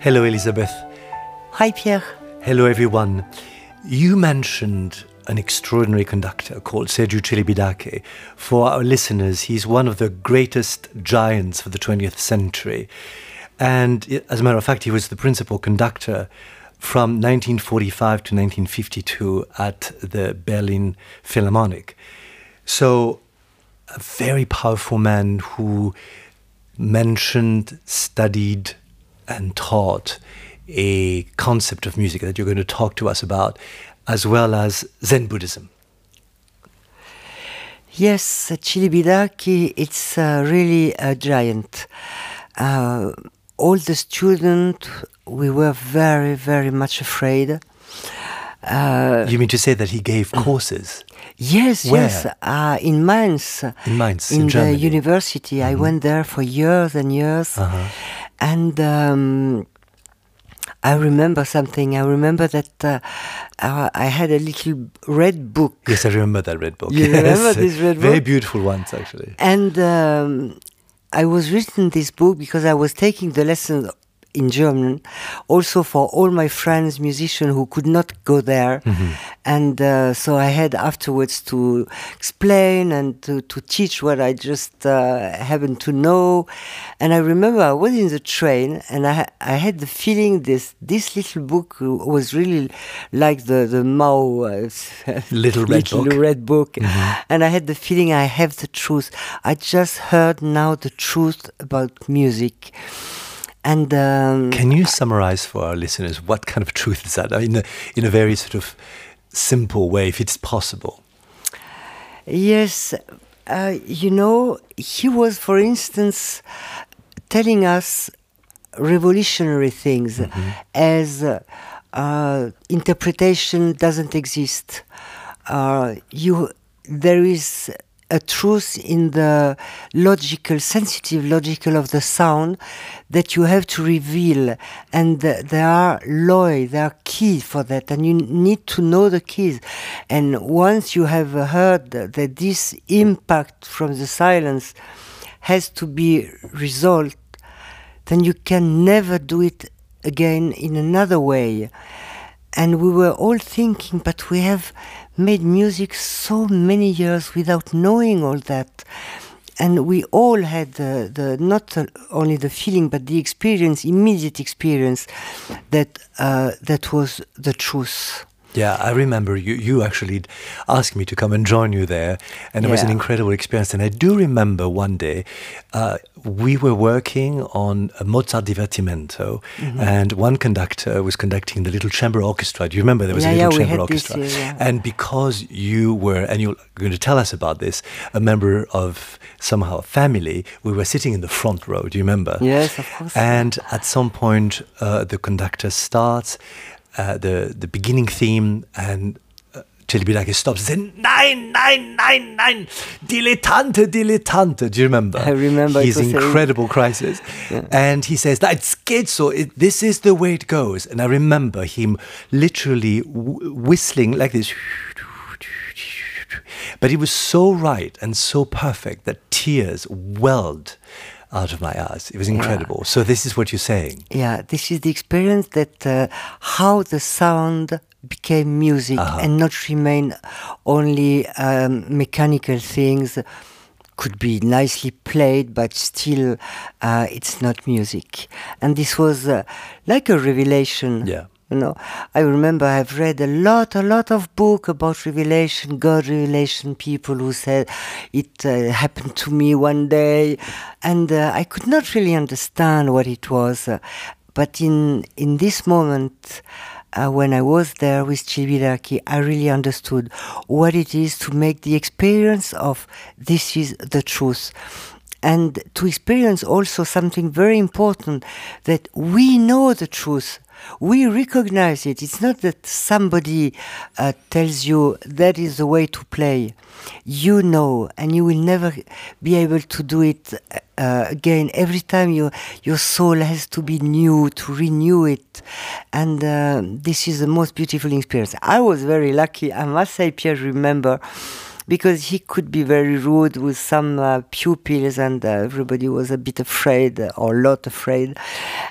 Hello, Elisabeth. Hi, Pierre. Hello, everyone. You mentioned an extraordinary conductor called Sergiu Celibidache. For our listeners, he's one of the greatest giants of the 20th century. And as a matter of fact, he was the principal conductor from 1945 to 1952 at the Berlin Philharmonic. So, a very powerful man who mentioned, studied, and taught a concept of music that you're going to talk to us about, as well as Zen Buddhism. Yes, Celibidache, it's really a giant. All the students, we were very, very much afraid. You mean to say that he gave courses? Yes, Where? yes. In Mainz. In Mainz, in in Germany. the university. I went there for years and years. And I remember something. I remember that I had a little red book. Yes, I remember that red book. You remember this red book? Very beautiful ones, actually. And I was reading this book because I was taking the lessons in German, also for all my friends, musicians who could not go there. And so I had afterwards to explain and to teach what I just happened to know. And I remember I was in the train and I had the feeling this little book was really like the Mao Little red book. And I had the feeling I have the truth. I just heard now the truth about music. And can you summarize for our listeners what kind of truth is that? In a very sort of simple way, if it's possible. Yes, he was, for instance, telling us revolutionary things as interpretation doesn't exist. There is a truth in the sensitive logical of the sound that you have to reveal, and there are keys for that, and you need to know the keys. And once you have heard that this impact from the silence has to be resolved, then you can never do it again in another way. And we were all thinking, but we have made music so many years without knowing all that. And we all had the not only the feeling, but the experience, immediate experience, that was the truth. Yeah, I remember you actually asked me to come and join you there, and it was an incredible experience. And I do remember one day we were working on a Mozart Divertimento, and one conductor was conducting the little chamber orchestra. Do you remember there was a little chamber orchestra? This, And because you were, and you're going to tell us about this, a member of somehow a family, we were sitting in the front row. Do you remember? Yes, of course. And at some point, the conductor starts the beginning theme, and Celibidache stops and says, Nein, nein, nein, nein, dilettante, dilettante. Do you remember? I remember. His incredible crisis. Yeah. And he says, that's scherzo, this is the way it goes. And I remember him literally whistling like this. But he was so right and so perfect that tears welled out of my eyes. It was incredible. So this is what you're saying. Yeah, this is the experience that how the sound became music and not remain only mechanical things. Could be nicely played, but still it's not music. And this was like a revelation. Yeah. I remember I've read a lot of books about revelation, God revelation, people who said it happened to me one day, and I could not really understand what it was. But in this moment, when I was there with Celibidache, I really understood what it is to make the experience of this is the truth. And to experience also something very important, that we know the truth. We recognize it. It's not that somebody tells you that is the way to play. You know, and you will never be able to do it again. Every time your soul has to be new, to renew it. And this is the most beautiful experience. I was very lucky, I must say, Pierre, remember, because he could be very rude with some pupils, and everybody was a bit afraid, or a lot afraid.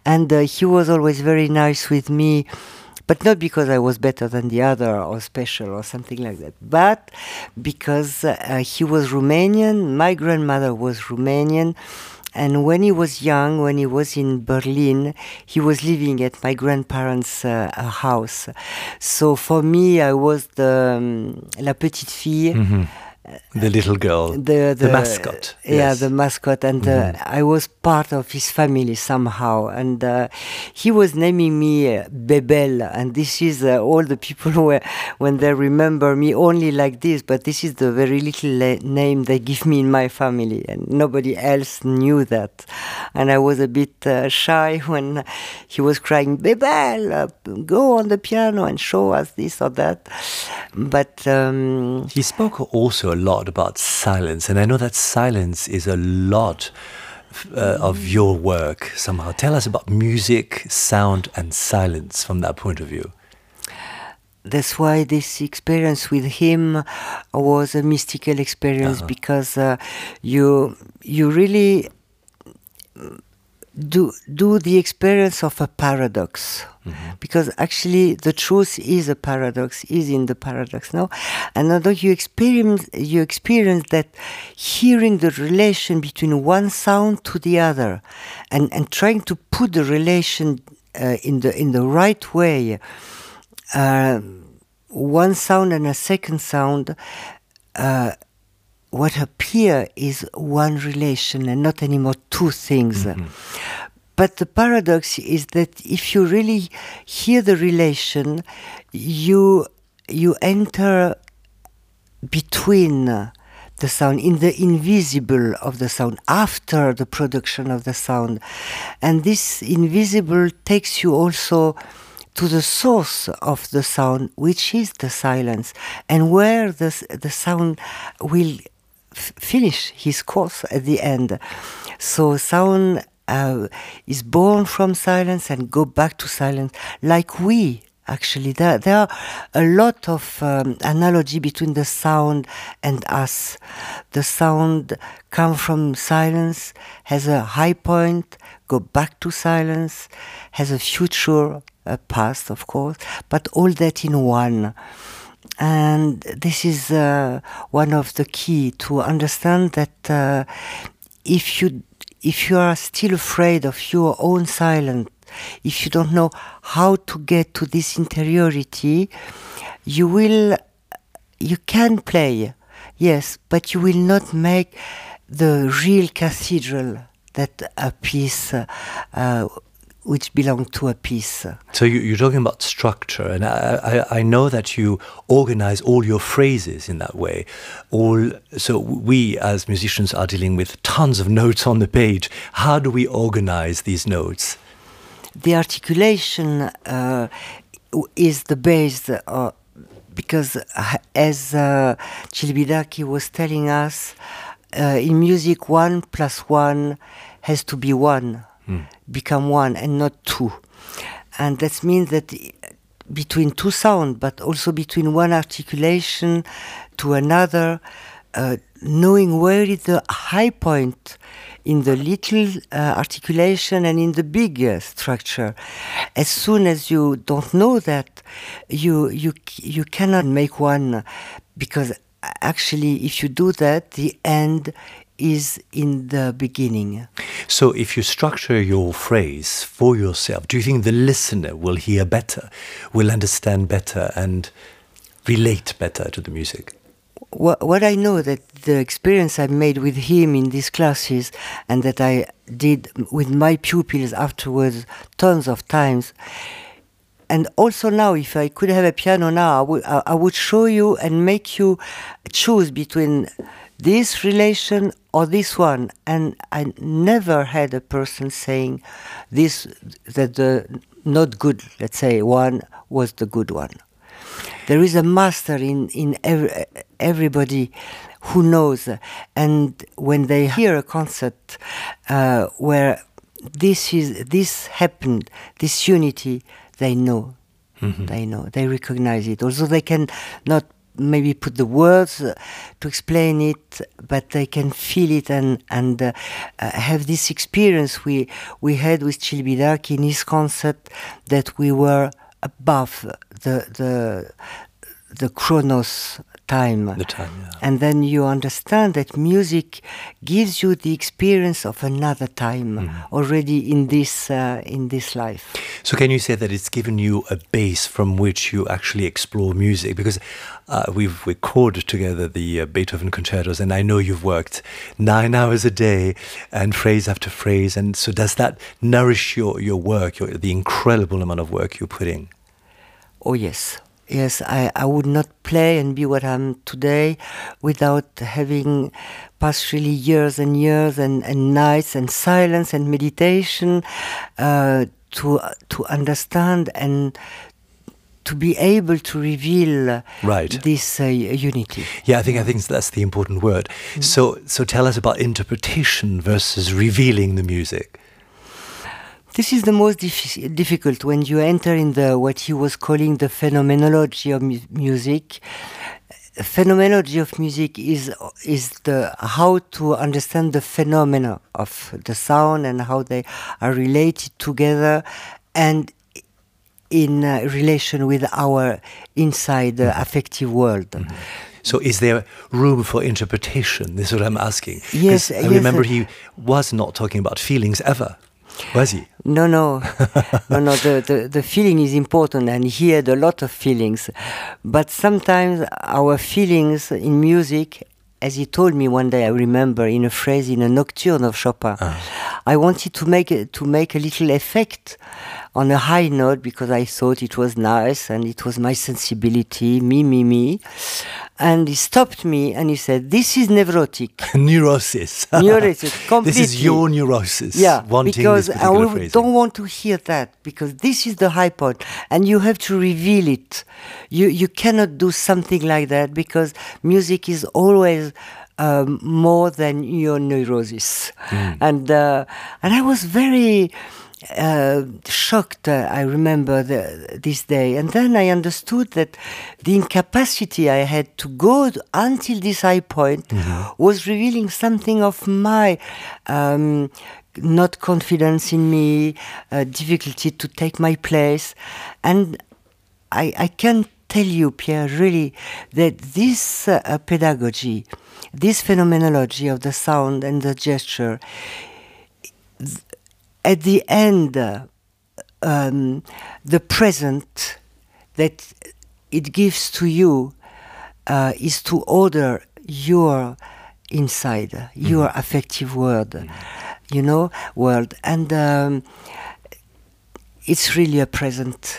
And he was always very nice with me, but not because I was better than the other or special or something like that, but because he was Romanian, my grandmother was Romanian, and when he was young, when he was in Berlin, he was living at my grandparents' house. So for me, I was la petite fille. The little girl, the mascot. Yeah, the mascot, and I was part of his family somehow. And he was naming me Bebel, and this is all the people who, when they remember me, only like this. But this is the very little name they give me in my family, and nobody else knew that. And I was a bit shy when he was crying, Bebel, go on the piano and show us this or that. But he spoke also a lot about silence, and I know that silence is a lot of your work somehow. Tell us about music, sound, and silence from that point of view. That's why this experience with him was a mystical experience, because you really do the experience of a paradox, because actually the truth is a paradox, is in the paradox, no? And although you experience that, hearing the relation between one sound to the other, and trying to put the relation in the right way, one sound and a second sound, what appear is one relation and not anymore two things. But the paradox is that if you really hear the relation, you enter between the sound, in the invisible of the sound, after the production of the sound. And this invisible takes you also to the source of the sound, which is the silence, and where the sound will finish his course at the end. So sound is born from silence and go back to silence, like we. Actually, there are a lot of analogy between the sound and us. The sound comes from silence, has a high point, go back to silence, has a future, a past, of course, but all that in one. And this is one of the key to understand that if you are still afraid of your own silence, if you don't know how to get to this interiority, you can play, yes, but you will not make the real cathedral that a piece which belong to a piece. So you're talking about structure, and I know that you organize all your phrases in that way. So we as musicians are dealing with tons of notes on the page. How do we organize these notes? The articulation is the base, because as Celibidache was telling us, in music 1 + 1 has to be 1. Become one and not two. And that means that between two sounds, but also between one articulation to another, knowing where is the high point in the little articulation and in the big structure. As soon as you don't know that, you cannot make one, because actually if you do that, the end is in the beginning. So if you structure your phrase for yourself, do you think the listener will hear better, will understand better and relate better to the music? What I know, that the experience I made with him in these classes, and that I did with my pupils afterwards tons of times, and also now, if I could have a piano now, I would show you and make you choose between this relation or this one. And I never had a person saying this, that the not good, let's say, one was the good one. There is a master in everybody who knows. And when they hear a concert where this happened, this unity, they know. They know, they recognize it. Also, they can not maybe put the words to explain it, but they can feel it and have this experience we had with Celibidache in his concert, that we were above the chronos time. The time, yeah. And then you understand that music gives you the experience of another time already in this life. So can you say that it's given you a base from which you actually explore music? Because we've recorded together the Beethoven concertos, and I know you've worked 9 hours a day and phrase after phrase. And so does that nourish your work, the incredible amount of work you put in? Oh, yes. Yes, I would not play and be what I am today without having passed really years and years and nights and silence and meditation to understand and to be able to reveal this unity. Yeah, I think that's the important word. So tell us about interpretation versus revealing the music. This is the most difficult when you enter in what he was calling the phenomenology of music. Phenomenology of music is the how to understand the phenomena of the sound and how they are related together and in relation with our inside affective world. Mm-hmm. So is there room for interpretation? This is what I'm asking. Yes. I remember he was not talking about feelings ever. Was he? No. The feeling is important, and he had a lot of feelings. But sometimes our feelings in music, as he told me one day, I remember in a phrase in a nocturne of Chopin, I wanted to make a little effect on a high note because I thought it was nice and it was my sensibility, me. And he stopped me and he said, "This is neurotic." Neurosis. Neurosis, completely. This is your neurosis. Yeah, wanting because this particular we phrasing. don't want to hear that, because this is the high point and you have to reveal it. You cannot do something like that because music is always more than your neurosis. And I was very shocked, I remember this day. And then I understood that the incapacity I had to go until this high point was revealing something of my not confidence in me, difficulty to take my place. And I can tell you, Pierre, really, that this pedagogy, this phenomenology of the sound and the gesture, at the end, the present that it gives to you is to order your inside, your affective world, world. And it's really a present.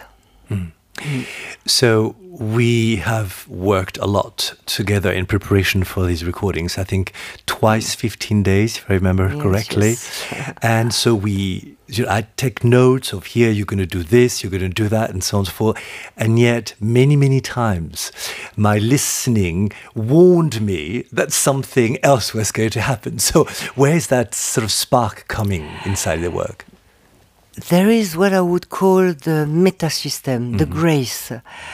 So we have worked a lot together in preparation for these recordings. I think twice 15 days, if I remember correctly. Yes. And so I take notes of here, you're going to do this, you're going to do that, and so on and so forth. And yet, many, many times, my listening warned me that something else was going to happen. So where is that sort of spark coming inside the work? There is what I would call the meta system, the grace,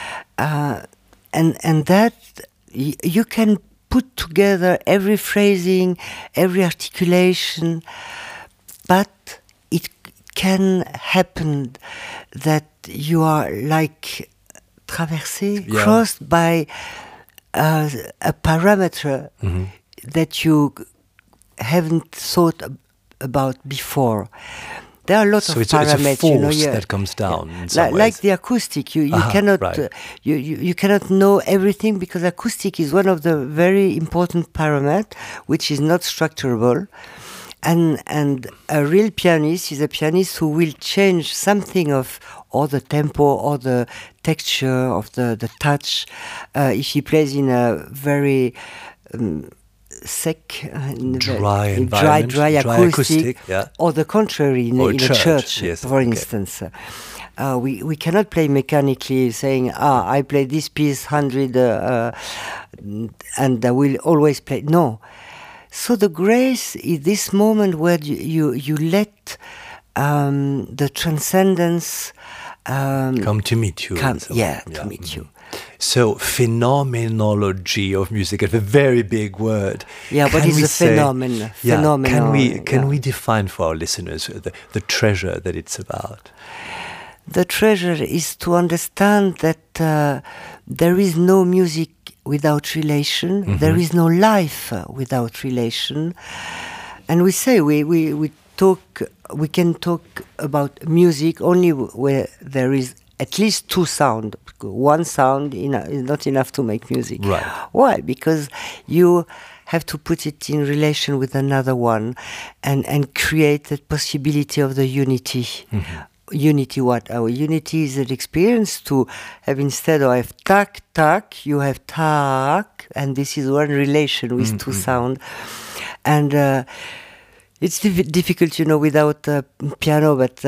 and that you can put together every phrasing, every articulation, but it can happen that you are like traversé, crossed by a parameter that you haven't thought about before. There are a lot of parameters. It's a force that comes down in some ways. Like the acoustic, you cannot you cannot know everything, because acoustic is one of the very important parameters which is not structurable. And a real pianist is a pianist who will change something of or the tempo or the texture of the touch if he plays in a very sick, dry environment, dry acoustic, yeah. Or the contrary in a church, yes, for instance. We cannot play mechanically, saying, I play this piece 100 and I will always play. No. So the grace is this moment where you let the transcendence come to meet you. To meet you. So phenomenology of music, a very big word. Yeah, but it's a phenomenon. Can we define for our listeners the treasure that it's about? The treasure is to understand that there is no music without relation. Mm-hmm. There is no life without relation. And we say we can talk about music only where there is at least two sounds. One sound is not enough to make music. Right. Why? Because you have to put it in relation with another one and create the possibility of the unity. Mm-hmm. Unity what? Our unity is an experience to have, instead of have tak, tak, you have tak, and this is one relation with two sound. And it's difficult, without a piano, but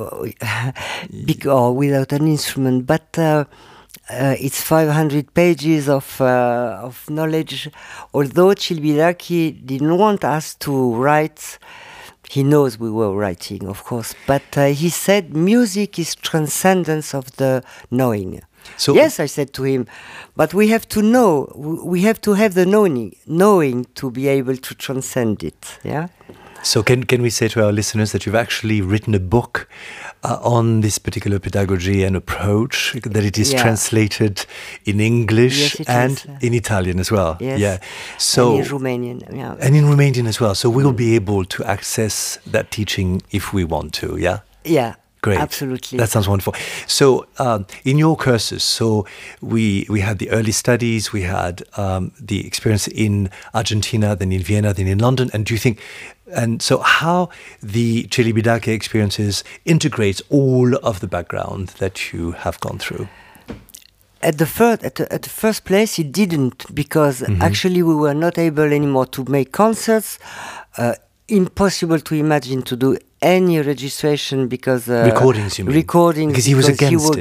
or without an instrument. But it's 500 pages of knowledge. Although Celibidache didn't want us to write, he knows we were writing, of course. But he said music is transcendence of the knowing. So yes, I said to him, but we have to know. We have to have the knowing to be able to transcend it. Yeah. So can we say to our listeners that you've actually written a book on this particular pedagogy and approach, that it is translated in English and in Italian as well? Yes. Yeah. So, and in Romanian. Yeah. And in Romanian as well. So we'll be able to access that teaching if we want to, yeah? Yeah. Great. Absolutely. That sounds wonderful. So in your courses, so we had the early studies, we had the experience in Argentina, then in Vienna, then in London. And do you think, and so how the Celibidache experiences integrates all of the background that you have gone through? At the first place, it didn't, because actually we were not able anymore to make concerts. Impossible to imagine to do any registration because recordings, you mean? Recordings, because he was against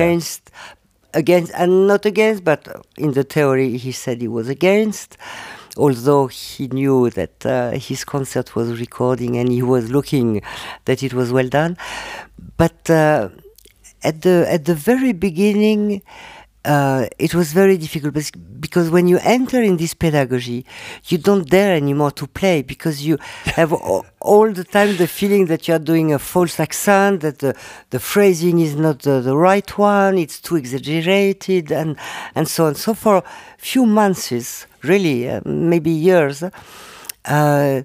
against, and not against, but in the theory he said he was against, although he knew that his concert was recording and he was looking that it was well done. But at the very beginning, it was very difficult because when you enter in this pedagogy, you don't dare anymore to play because you have all the time the feeling that you are doing a false accent, that the phrasing is not the right one, it's too exaggerated, and so on. So for a few months, really, maybe years, and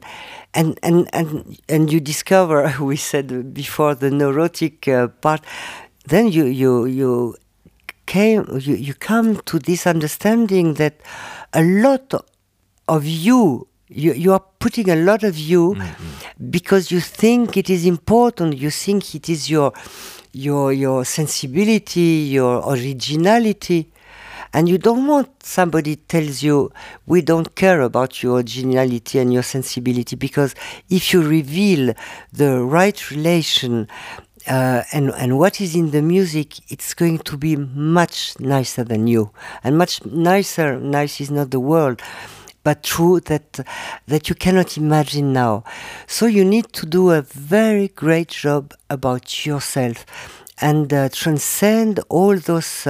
you discover, we said before, the neurotic part. Then you come to this understanding that a lot of you are putting a lot of you because you think it is important, you think it is your sensibility, your originality, and you don't want somebody tells you we don't care about your originality and your sensibility, because if you reveal the right relation and what is in the music, it's going to be much nicer than you, and much nicer. Nice is not the word, but true that you cannot imagine now. So you need to do a very great job about yourself and transcend all those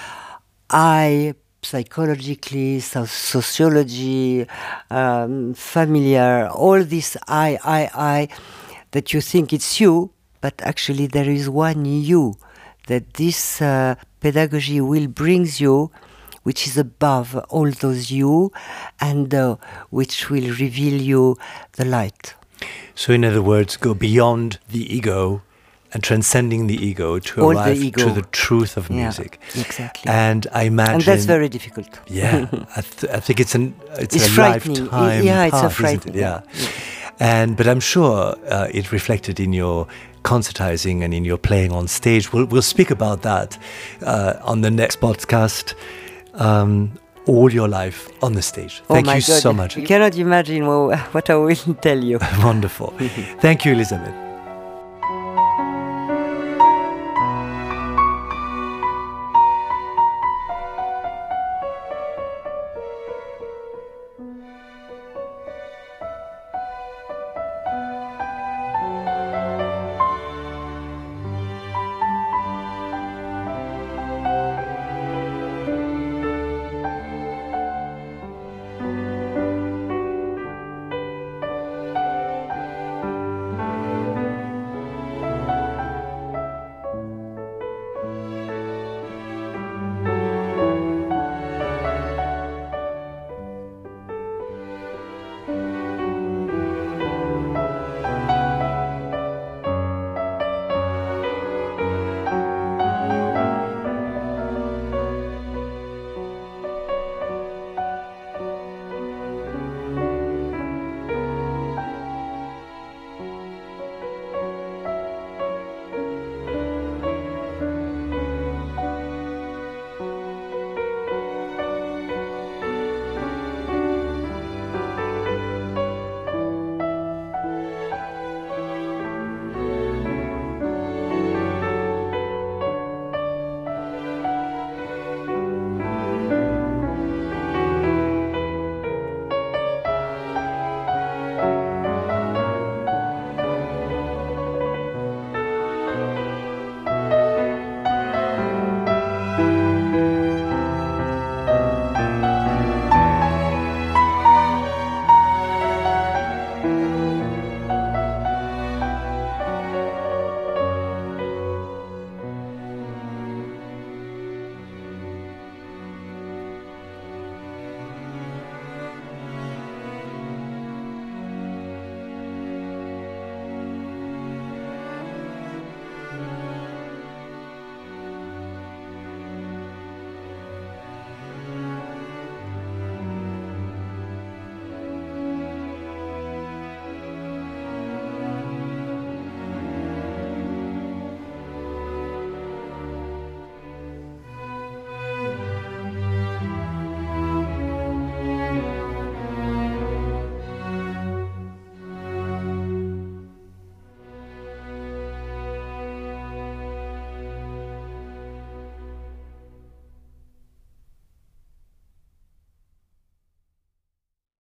psychologically, sociology, familiar, all this I that you think it's you. But actually there is one you that this pedagogy will bring you, which is above all those you, and which will reveal you the light. So in other words, go beyond the ego and transcending the ego to arrive to the truth of music. Yeah, exactly. And I imagine... And that's very difficult. Yeah, I think it's a frightening. Lifetime it's path, a frightening. Yeah. But I'm sure it reflected in your concertizing and in your playing on stage. We'll speak about that on the next podcast. All your life on the stage. Thank you so much. You cannot imagine what I will tell you. Wonderful. Thank you, Elisabeth.